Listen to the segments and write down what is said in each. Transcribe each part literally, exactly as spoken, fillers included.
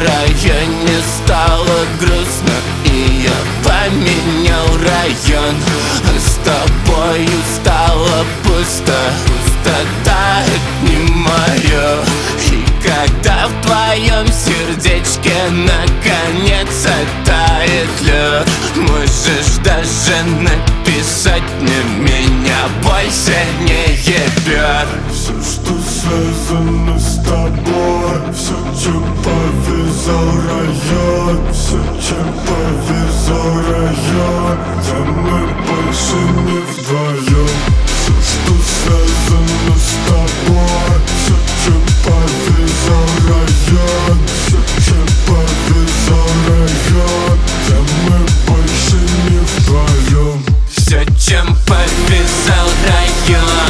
районе стало грустно, и я поменял район. С тобою стало пусто, пустота — это не моё. И когда в твоем сердечке наконец оттает лед, можешь даже написать мне, меня больше не ебет. Все, что связано с тобой, все, чем повязал район, все, чем повязал район, да мы больше не вдвоем. Все, что связано с тобой, все, чем повязал район, все, чем повязал район, да мы больше не вдвоем. Все, чем повязал район,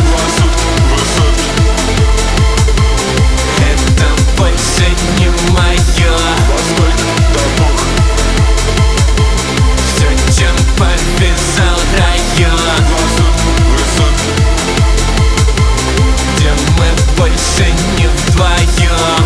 это больше не моё. Все, чем повязал район, где мы больше не вдвоем.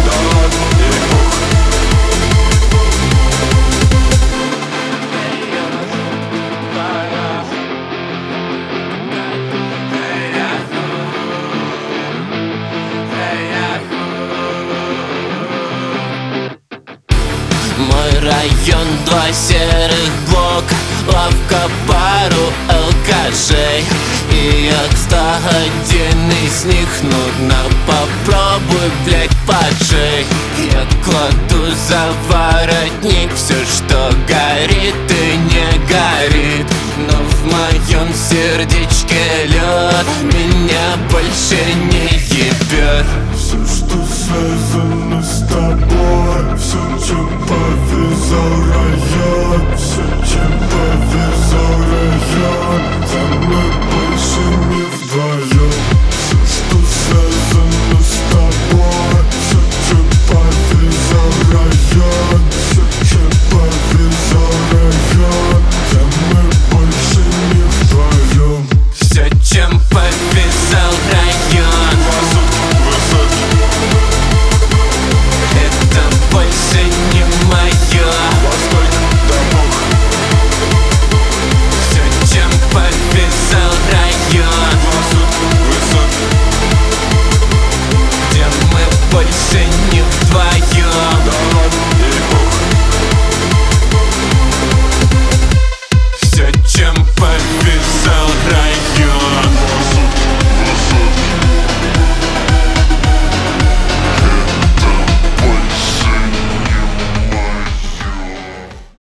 Мой район, два серых блока, лавка, пару алкашей. И я, кстати, один из них, ну попробуй, блять, поджей. Я кладу за воротник все, что горит и не горит, но в моем сердечке лед меня больше не ебет. Все, что связано с тобой,